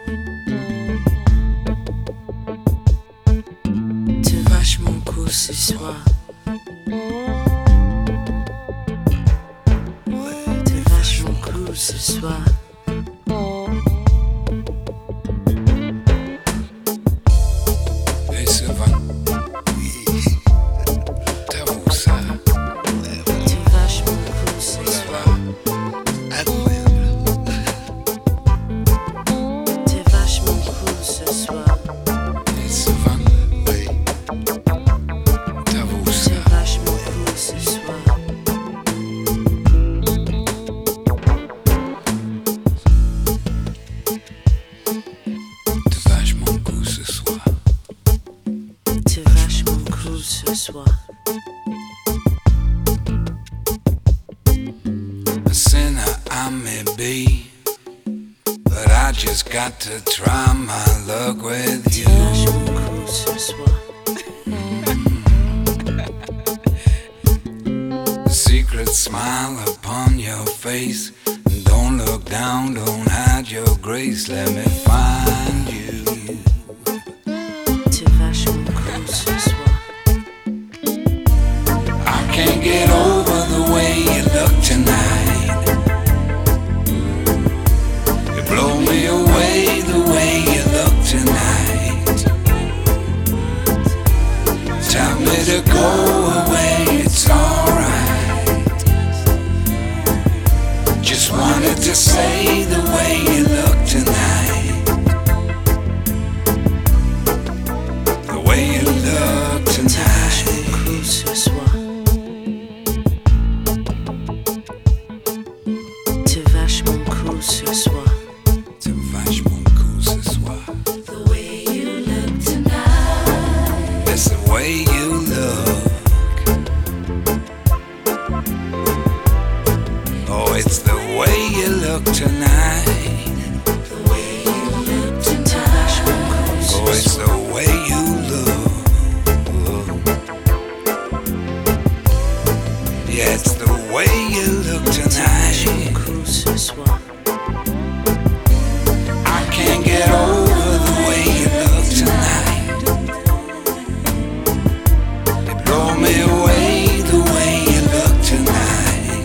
T'es vachement cool ce soir. T'es vachement cool ce soir. Hey Sylvain, t'avoues ça? T'es vachement cool ce soir. T'es vachement cool ce soir. Hey Sylvain, t'avoues ça? T'es vachement cool ce soir. T'es vachement cool ce soir. T'es vachement cool ce soir. A sinner I may be, but I just got to try my luck with T'es you. vachement cool ce soir. Secret smile upon your face. Don't look down, don't hide your grace. Let me find you. T'es vachement cool ce soir. I can't get over the way you look tonight. You blow me away the way you look tonight. Tell me to go away, it's alright. Just wanted to say the way you look tonight. The way you look T'es vachement tonight. cool ce soir. T'es vachement cool ce soir. C'est vachement cool ce soir. The way you look tonight. It's the way you look. Oh, it's the way you look tonight. The way you look tonight. T'es vachement cool ce Oh, it's soir. the way you look. Yeah, it's the way you look T'es vachement tonight. cool ce soir. I can't get over the way you look tonight. You blow me away the way you look tonight.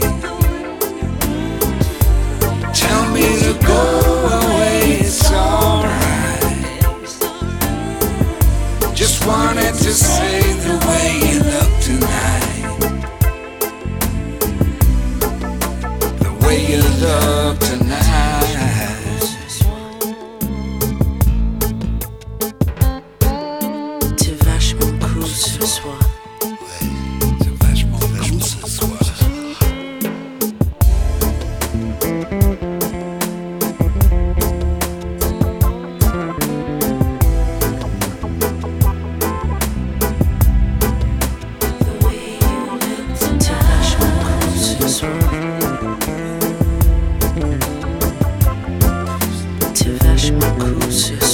Tell me to go away, it's alright. Just wanted to say the way you look tonight. The way you look tonight. T'es vachement cool ce soir. C'est vachement cool ce soir. T'es vachement cool ce soir. T'es vachement cool ce soir.